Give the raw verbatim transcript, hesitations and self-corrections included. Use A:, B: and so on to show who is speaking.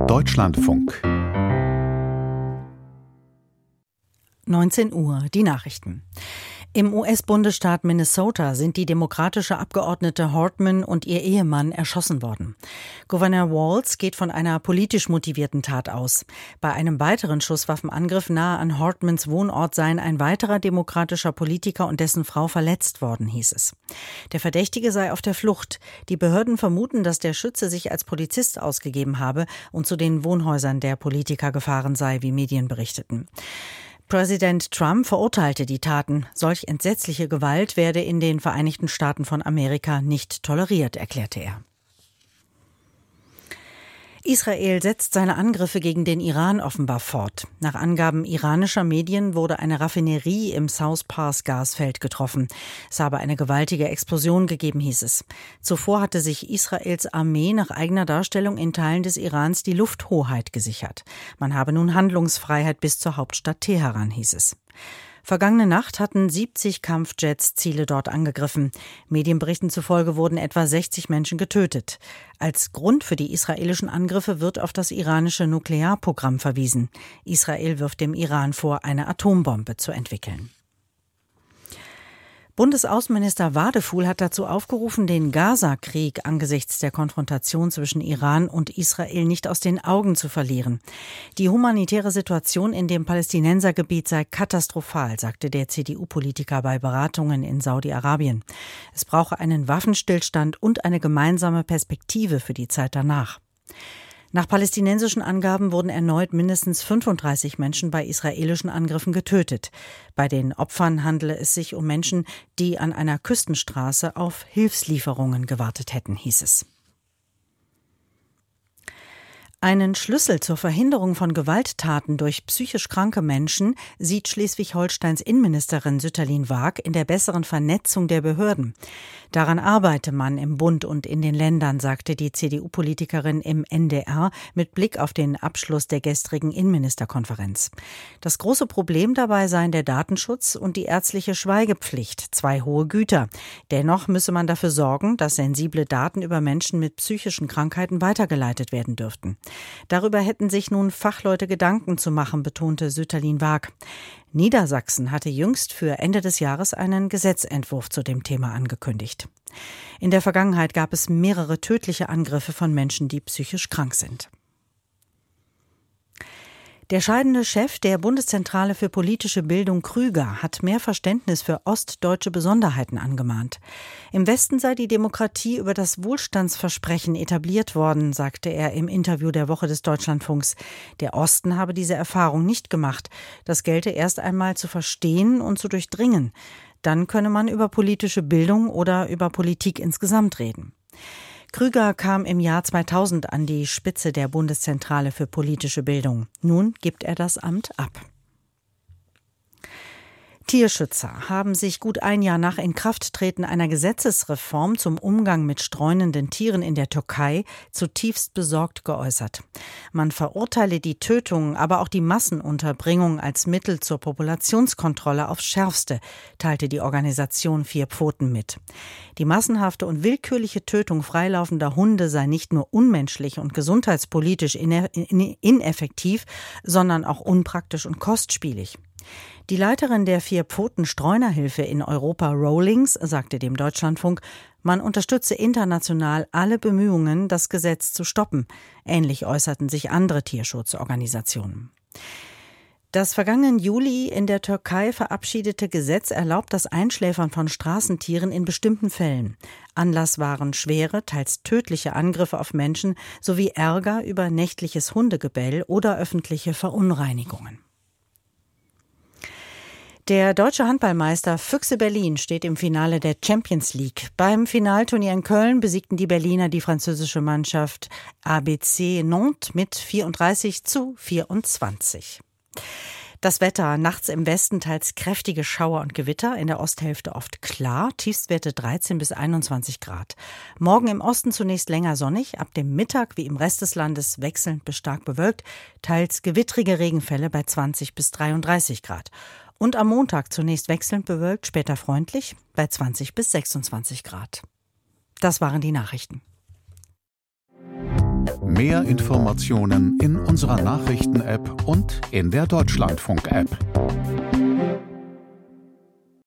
A: Deutschlandfunk.
B: neunzehn Uhr, die Nachrichten. Im U S-Bundesstaat Minnesota sind die demokratische Abgeordnete Hortman und ihr Ehemann erschossen worden. Gouverneur Walz geht von einer politisch motivierten Tat aus. Bei einem weiteren Schusswaffenangriff nahe an Hortmans Wohnort seien ein weiterer demokratischer Politiker und dessen Frau verletzt worden, hieß es. Der Verdächtige sei auf der Flucht. Die Behörden vermuten, dass der Schütze sich als Polizist ausgegeben habe und zu den Wohnhäusern der Politiker gefahren sei, wie Medien berichteten. Präsident Trump verurteilte die Taten. Solch entsetzliche Gewalt werde in den Vereinigten Staaten von Amerika nicht toleriert, erklärte er. Israel setzt seine Angriffe gegen den Iran offenbar fort. Nach Angaben iranischer Medien wurde eine Raffinerie im South Pars Gasfeld getroffen. Es habe eine gewaltige Explosion gegeben, hieß es. Zuvor hatte sich Israels Armee nach eigener Darstellung in Teilen des Irans die Lufthoheit gesichert. Man habe nun Handlungsfreiheit bis zur Hauptstadt Teheran, hieß es. Vergangene Nacht hatten siebzig Kampfjets Ziele dort angegriffen. Medienberichten zufolge wurden etwa sechzig Menschen getötet. Als Grund für die israelischen Angriffe wird auf das iranische Nuklearprogramm verwiesen. Israel wirft dem Iran vor, eine Atombombe zu entwickeln. Bundesaußenminister Wadefuhl hat dazu aufgerufen, den Gaza-Krieg angesichts der Konfrontation zwischen Iran und Israel nicht aus den Augen zu verlieren. Die humanitäre Situation in dem Palästinensergebiet sei katastrophal, sagte der C D U-Politiker bei Beratungen in Saudi-Arabien. Es brauche einen Waffenstillstand und eine gemeinsame Perspektive für die Zeit danach. Nach palästinensischen Angaben wurden erneut mindestens fünfunddreißig Menschen bei israelischen Angriffen getötet. Bei den Opfern handele es sich um Menschen, die an einer Küstenstraße auf Hilfslieferungen gewartet hätten, hieß es. Einen Schlüssel zur Verhinderung von Gewalttaten durch psychisch kranke Menschen sieht Schleswig-Holsteins Innenministerin Sütterlin Waag in der besseren Vernetzung der Behörden. Daran arbeite man im Bund und in den Ländern, sagte die C D U-Politikerin im N D R mit Blick auf den Abschluss der gestrigen Innenministerkonferenz. Das große Problem dabei seien der Datenschutz und die ärztliche Schweigepflicht, zwei hohe Güter. Dennoch müsse man dafür sorgen, dass sensible Daten über Menschen mit psychischen Krankheiten weitergeleitet werden dürften. Darüber hätten sich nun Fachleute Gedanken zu machen, betonte Sütterlin Waag. Niedersachsen hatte jüngst für Ende des Jahres einen Gesetzentwurf zu dem Thema angekündigt. In der Vergangenheit gab es mehrere tödliche Angriffe von Menschen, die psychisch krank sind. Der scheidende Chef der Bundeszentrale für politische Bildung Krüger hat mehr Verständnis für ostdeutsche Besonderheiten angemahnt. Im Westen sei die Demokratie über das Wohlstandsversprechen etabliert worden, sagte er im Interview der Woche des Deutschlandfunks. Der Osten habe diese Erfahrung nicht gemacht. Das gelte erst einmal zu verstehen und zu durchdringen. Dann könne man über politische Bildung oder über Politik insgesamt reden. Krüger kam im Jahr zweitausend an die Spitze der Bundeszentrale für politische Bildung. Nun gibt er das Amt ab. Tierschützer haben sich gut ein Jahr nach Inkrafttreten einer Gesetzesreform zum Umgang mit streunenden Tieren in der Türkei zutiefst besorgt geäußert. Man verurteile die Tötung, aber auch die Massenunterbringung als Mittel zur Populationskontrolle aufs Schärfste, teilte die Organisation Vier Pfoten mit. Die massenhafte und willkürliche Tötung freilaufender Hunde sei nicht nur unmenschlich und gesundheitspolitisch ineffektiv, sondern auch unpraktisch und kostspielig. Die Leiterin der Vier-Pfoten-Streunerhilfe in Europa, Rawlings, sagte dem Deutschlandfunk, man unterstütze international alle Bemühungen, das Gesetz zu stoppen. Ähnlich äußerten sich andere Tierschutzorganisationen. Das vergangenen Juli in der Türkei verabschiedete Gesetz erlaubt das Einschläfern von Straßentieren in bestimmten Fällen. Anlass waren schwere, teils tödliche Angriffe auf Menschen sowie Ärger über nächtliches Hundegebell oder öffentliche Verunreinigungen. Der deutsche Handballmeister Füchse Berlin steht im Finale der Champions League. Beim Finalturnier in Köln besiegten die Berliner die französische Mannschaft A B C Nantes mit vierunddreißig zu vierundzwanzig. Das Wetter, nachts im Westen teils kräftige Schauer und Gewitter, in der Osthälfte oft klar, Tiefstwerte dreizehn bis einundzwanzig Grad. Morgen im Osten zunächst länger sonnig, ab dem Mittag wie im Rest des Landes wechselnd bis stark bewölkt, teils gewittrige Regenfälle bei zwanzig bis dreiunddreißig Grad. Und am Montag zunächst wechselnd bewölkt, später freundlich bei zwanzig bis sechsundzwanzig Grad. Das waren die Nachrichten.
A: Mehr Informationen in unserer Nachrichten-App und in der Deutschlandfunk-App.